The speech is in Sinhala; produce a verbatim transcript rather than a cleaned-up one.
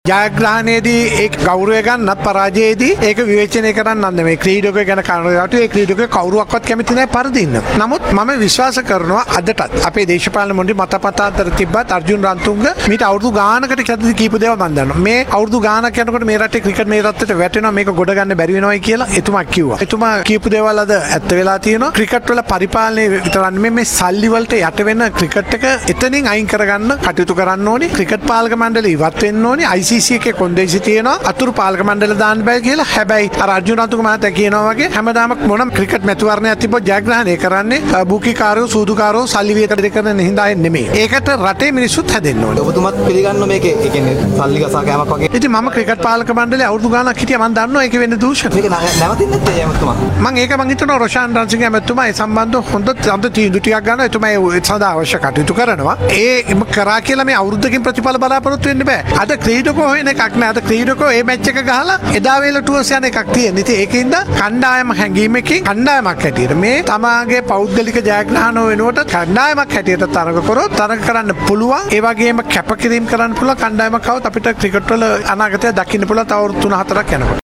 ජයග්‍රහණයේදී ඒක ගෞරවය ගන්නත් පරාජයේදී ඒක විවේචනය කරන්න නම් මේ ක්‍රීඩකයෝ ගැන කනගාටු ඒ ක්‍රීඩකයෝ කවුරුවක්වත් කැමති නැහැ පරදින්න. නමුත් මම විශ්වාස කරනවා අදටත් අපේ දේශපාලන මොණ්ඩි මතපතාන්තර තිබ්බත් අර්ජුන් රන්තුංග මීට අවුරුදු ගානකට ඉස්සෙල්ලා කීප දේවල් මම දන්නවා. මේ අවුරුදු ගානක් යනකොට මේ රටේ ක්‍රිකට් මේ රටට වැටෙනවා මේක ගොඩ ගන්න බැරි වෙනවයි කියලා එතුමා කිව්වා. එතුමා කියපු දේවල් අද ඇත්ත වෙලා තියෙනවා. ක්‍රිකට් වල පරිපාලනය විතරක් නෙමෙයි මේ සල්ලි වලට යට වෙන ක්‍රිකට් එක එතනින් අයින් කරගන්න කටයුතු කරන්න ඕනේ. ක්‍රිකට් පාලක මණ්ඩලය ඉවත් වෙන්න ඕනේ. I C C එකේ කොන්දේසි තියෙනවා අතුරු පාලක මණ්ඩල දාන්න බෑ කියලා. හැබැයි අර අර්ජුන රන්තුංග මහත්තයා කියනවා වගේ හැමදාම මොනම ක්‍රිකට් මැතිවරණයක් තිබ්බොත් ජයග්‍රහණය කරන්නේ බුකිකාරයෝ සූදුකාරයෝ සල්ලි වියකට දෙකන හින්දා නෙමෙයි. ඒකට රටේ මිනිස්සුත් හැදෙන්න ඕනේ. ඔබතුමත් පිළිගන්න මේකේ ඒ කියන්නේ සල්ලි ගසා කෑමක් වගේ. ඉතින් මම ක්‍රිකට් පාලක මණ්ඩලයේ අවුරුදු ගාණක් හිටියා මම දන්නවා ඒක වෙන්නේ දූෂණ. මේක නැවතින්නේ නැත්තේ එමතුමා. මම ඒක මං හිතනවා රොෂාන් රන්සිංහ එමතුමා ඒ සම්බන්ධව හොඳ සම්ද තීන්දුව ටිකක් ගන්නවා. එතුමා ඒ සඳහා අවශ්‍ය කටයුතු කරනවා. ඒ කරා කියලා මේ අවුරුද්දකින් ප්‍රතිඵල බලාපොරොත්තු වෙන්න බෑ. අද ක්‍රීඩකෝ හොයන එකක් නෑ. අද ක්‍රීඩකෝ මේ මැච් එක ගහලා එදා වේල ටුවර්ස් යන එකක් තියෙන. ඉතින් ඒකින්ද කණ්ඩායම හැංගීමකින් කණ්ඩායමක් හැටියට මේ තමාගේ පෞද්ගලික ජයග්‍රහණ වෙනුවට කණ්ඩායමක් හැටියට තරඟ කරොත් තරඟ කරන්න පුළුවන්. ඒ වගේම කැපකිරීම කරන්න පුළුවන් කණ්ඩායමක් આવත් අපිට ක්‍රිකට් වල අනාගතය දකින්න පුළුවන් තව අවුරුදු තුන හතරක් යනකොට.